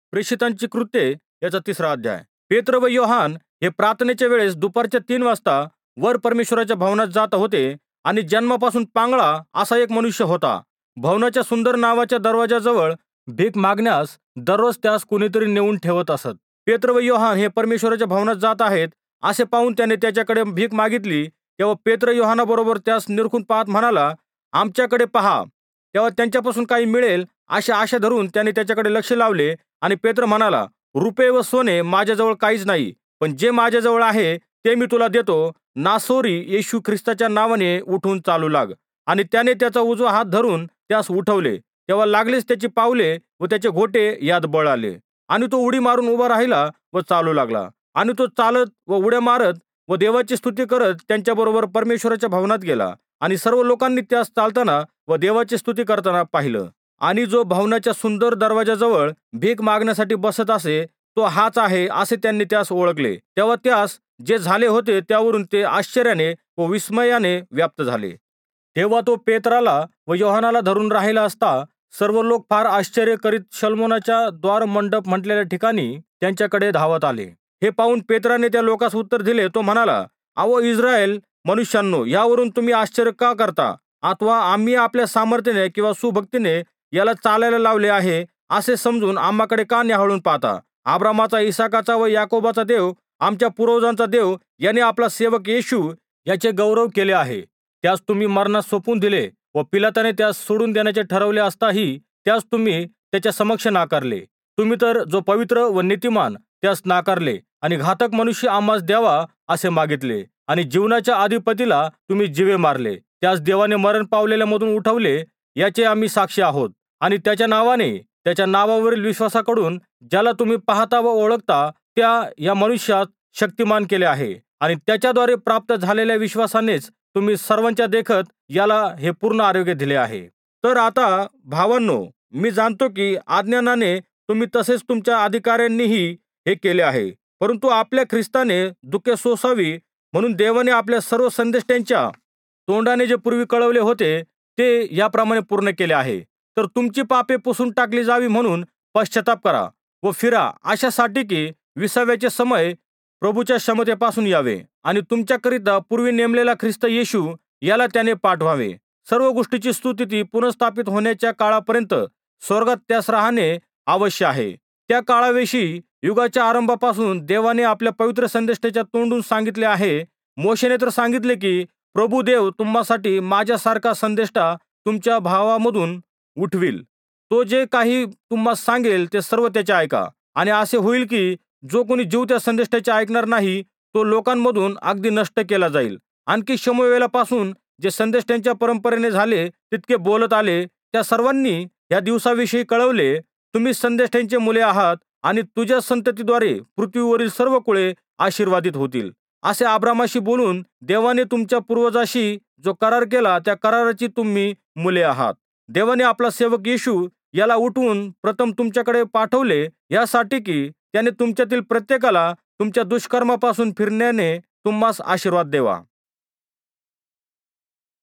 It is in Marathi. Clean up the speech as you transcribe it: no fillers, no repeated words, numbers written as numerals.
प्रेषितांची कृत्ये याचा 3रा अध्याय. पेत्र व योहान हे प्रार्थनेच्या वेळेस दुपारच्या 3 वाजता वर परमेश्वराच्या भवनात जात होते आणि जन्मापासून पांगळा असा एक मनुष्य होता. भवनाच्या सुंदर नावाच्या दरवाजाजवळ भीक मागण्यास दररोज त्यास कुणीतरी नेऊन ठेवत असत. पेत्र व योहान हे परमेश्वराच्या भवनात जात आहेत असे पाहून त्याने त्याच्याकडे भीक मागितली. तेव्हा पेत्र योहानाबरोबर त्यास निरखून पाहत म्हणाला, आमच्याकडे पहा. तेव्हा त्यांच्यापासून काही मिळेल अशी आशा धरून त्याने त्याच्याकडे लक्ष लावले. आणि पेत्र म्हणाला, रुपये व सोने माझ्याजवळ काहीच नाही, पण जे माझ्याजवळ आहे ते मी तुला देतो. नासोरी येशू ख्रिस्ताच्या नावाने उठून चालू लाग. आणि त्याने त्याचा उजवा हात धरून त्यास उठवले. तेव्हा लागलीच त्याची पावले व त्याचे घोटे यात बळ आले आणि तो उडी मारून उभा राहिला व चालू लागला. आणि तो चालत व उड्या मारत व देवाची स्तुती करत त्यांच्याबरोबर परमेश्वराच्या भवनात गेला. आणि सर्व लोकांनी त्यास चालताना व देवाची स्तुती करताना पाहिलं. आणि जो भवनाच्या सुंदर दरवाजाजवळ भीक मागण्यासाठी बसत असे तो हाच आहे असे त्यांनी त्यास ओळखले. तेव्हा त्यास जे झाले होते त्यावरून ते आश्चर्याने व विस्मयाने व्याप्त झाले. तेव्हा तो पेत्राला व योहानाला धरून राहिला असता सर्व लोक फार आश्चर्य करीत शल्मोनाच्या द्वार मंडप म्हटलेल्या ठिकाणी त्यांच्याकडे धावत आले. हे पाहून पेत्राने त्या लोकास उत्तर दिले. तो म्हणाला, अहो इस्रायल मनुष्यांनो, यावरून तुम्ही आश्चर्य का करता? अथवा आम्ही आपल्या सामर्थ्याने किंवा सुभक्तीने याला चालायला लावले आहे असे समजून आम्हाकडे का न्याहाळून पाहता? अब्रामाचा, इसाकाचा व याकोबाचा देव, आमच्या पूर्वजांचा देव याने आपला सेवक येशू याचे गौरव केले आहे. त्यास तुम्ही मरणास सोपून दिले व पिलाताने त्यास सोडून देण्याचे ठरवले असताही त्यास तुम्ही त्याच्या समक्ष नाकारले. तुम्ही तर जो पवित्र व नीतिमान त्यास नाकारले आणि घातक मनुष्य आम्हास द्यावा असे मागितले. आणि जीवनाच्या अधिपतीला तुम्ही जीवे मारले. त्यास देवाने मरण पावलेल्यामधून उठवले याचे आम्ही साक्षी आहोत. आणि त्याच्या नावाने, त्याच्या नावावरील विश्वासाकडून ज्याला तुम्ही पाहता व ओळखता त्या या मनुष्यात शक्तिमान केले आहे. आणि त्याच्याद्वारे प्राप्त झालेल्या विश्वासानेच तुम्ही सर्वांच्या देखत याला हे पूर्ण आरोग्य दिले आहे. तर आता भावांनो, मी जाणतो की अज्ञानाने तुम्ही तसेच तुमच्या अधिकाऱ्यांनीही हे केले आहे. परंतु आपल्या ख्रिस्ताने दुःखे सोसावी म्हणून देवाने आपल्या सर्व संदेष्टांच्या तोंडाने जे पूर्वी कळवले होते ते याप्रमाणे पूर्ण केले आहे. तर तुमची पापे पुसून टाकली जावी म्हणून पश्चाताप करा व फिरा, अशासाठी की 20व्याचे समय प्रभूच्या क्षमतेपासून यावे आणि तुमच्याकरिता पूर्वी नेमलेला ख्रिस्त येशू याला त्याने पाठवावे. सर्व गोष्टीची स्तुती पुनर्स्थापित होण्याच्या काळापर्यंत स्वर्गात त्यास राहणे अवश्य आहे. त्या काळाविषयी युगाच्या आरंभापासून देवाने आपल्या पवित्र संदेष्टाच्या तोंडून सांगितले आहे. मोशेने तर सांगितले की प्रभू देव तुम्हासाठी माझ्यासारखा संदेष्टा तुमच्या भावामधून उठविल. तो जे काही तुम्हास सांगेल ते सर्व त्याचे ऐका. आणि असे होईल की जो कोणी जीव त्या संदेष्टाचे ऐकणार नाही तो लोकांमधून अगदी नष्ट केला जाईल. आणखी शमूएलापासून जे संदेष्टांच्या परंपरेने झाले तितके बोलत आले त्या सर्वांनी या दिवसाविषयी कळवले. तुम्ही संदेष्टांचे मुले आहात आणि तुझ्या संततीद्वारे पृथ्वीवरील सर्व कुळे आशीर्वादित होतील असे अब्रामाशी बोलून देवाने तुमच्या पूर्वजाशी जो करार केला त्या कराराची तुम्ही मुले आहात. देवाने आपला सेवक येशू याला उठवून प्रथम तुमच्याकडे पाठवले यासाठी की त्याने तुमच्यातील प्रत्येकाला तुमच्या दुष्कर्मापासून फिरण्याने तुम्हास आशीर्वाद देवा.